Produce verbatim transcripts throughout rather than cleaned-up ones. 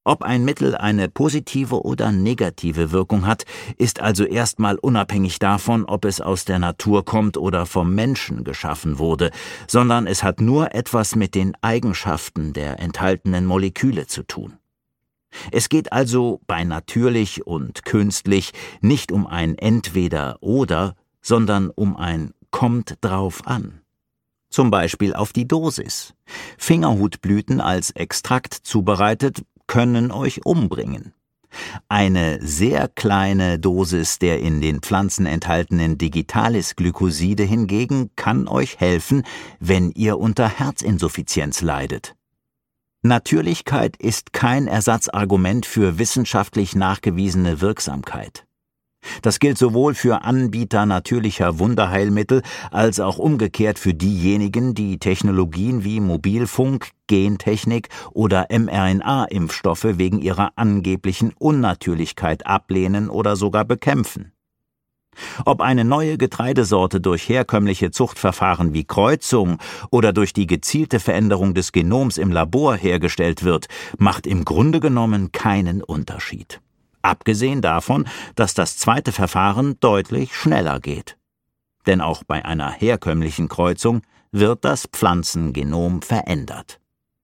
Ob ein Mittel eine positive oder negative Wirkung hat, ist also erstmal unabhängig davon, ob es aus der Natur kommt oder vom Menschen geschaffen wurde, sondern es hat nur etwas mit den Eigenschaften der enthaltenen Moleküle zu tun. Es geht also bei natürlich und künstlich nicht um ein Entweder-oder, sondern um ein Kommt drauf an. Zum Beispiel auf die Dosis. Fingerhutblüten als Extrakt zubereitet können euch umbringen. Eine sehr kleine Dosis der in den Pflanzen enthaltenen Digitalis-Glykoside hingegen kann euch helfen, wenn ihr unter Herzinsuffizienz leidet. Natürlichkeit ist kein Ersatzargument für wissenschaftlich nachgewiesene Wirksamkeit. Das gilt sowohl für Anbieter natürlicher Wunderheilmittel als auch umgekehrt für diejenigen, die Technologien wie Mobilfunk, Gentechnik oder mRNA-Impfstoffe wegen ihrer angeblichen Unnatürlichkeit ablehnen oder sogar bekämpfen. Ob eine neue Getreidesorte durch herkömmliche Zuchtverfahren wie Kreuzung oder durch die gezielte Veränderung des Genoms im Labor hergestellt wird, macht im Grunde genommen keinen Unterschied. Abgesehen davon, dass das zweite Verfahren deutlich schneller geht. Denn auch bei einer herkömmlichen Kreuzung wird das Pflanzengenom verändert.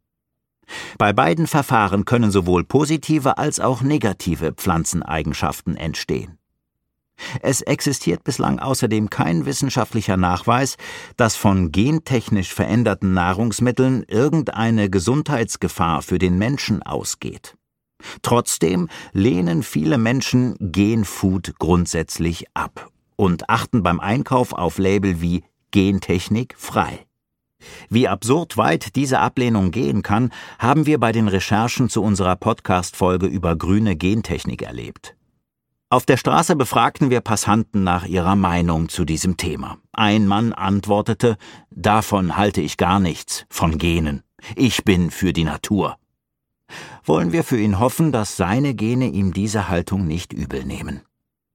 Bei beiden Verfahren können sowohl positive als auch negative Pflanzeneigenschaften entstehen. Es existiert bislang außerdem kein wissenschaftlicher Nachweis, dass von gentechnisch veränderten Nahrungsmitteln irgendeine Gesundheitsgefahr für den Menschen ausgeht. Trotzdem lehnen viele Menschen Genfood grundsätzlich ab und achten beim Einkauf auf Label wie Gentechnik frei. Wie absurd weit diese Ablehnung gehen kann, haben wir bei den Recherchen zu unserer Podcast-Folge über grüne Gentechnik erlebt. Auf der Straße befragten wir Passanten nach ihrer Meinung zu diesem Thema. Ein Mann antwortete: „Davon halte ich gar nichts, von Genen. Ich bin für die Natur." Wollen wir für ihn hoffen, dass seine Gene ihm diese Haltung nicht übel nehmen.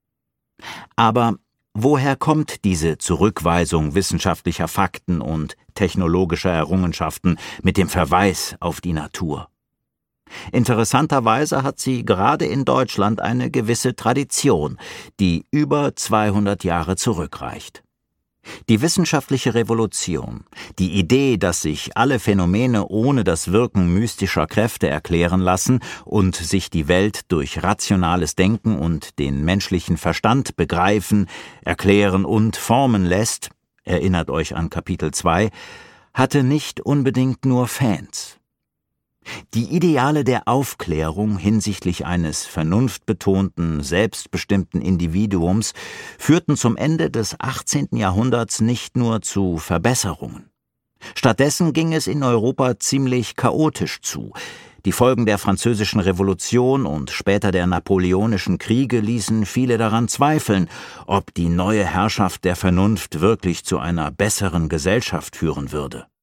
Aber woher kommt diese Zurückweisung wissenschaftlicher Fakten und technologischer Errungenschaften mit dem Verweis auf die Natur? Interessanterweise hat sie gerade in Deutschland eine gewisse Tradition, die über zweihundert Jahre zurückreicht. Die wissenschaftliche Revolution, die Idee, dass sich alle Phänomene ohne das Wirken mystischer Kräfte erklären lassen und sich die Welt durch rationales Denken und den menschlichen Verstand begreifen, erklären und formen lässt, erinnert euch an Kapitel zwei, hatte nicht unbedingt nur Fans. Die Ideale der Aufklärung hinsichtlich eines vernunftbetonten, selbstbestimmten Individuums führten zum Ende des achtzehnten Jahrhunderts nicht nur zu Verbesserungen. Stattdessen ging es in Europa ziemlich chaotisch zu. Die Folgen der Französischen Revolution und später der Napoleonischen Kriege ließen viele daran zweifeln, ob die neue Herrschaft der Vernunft wirklich zu einer besseren Gesellschaft führen würde.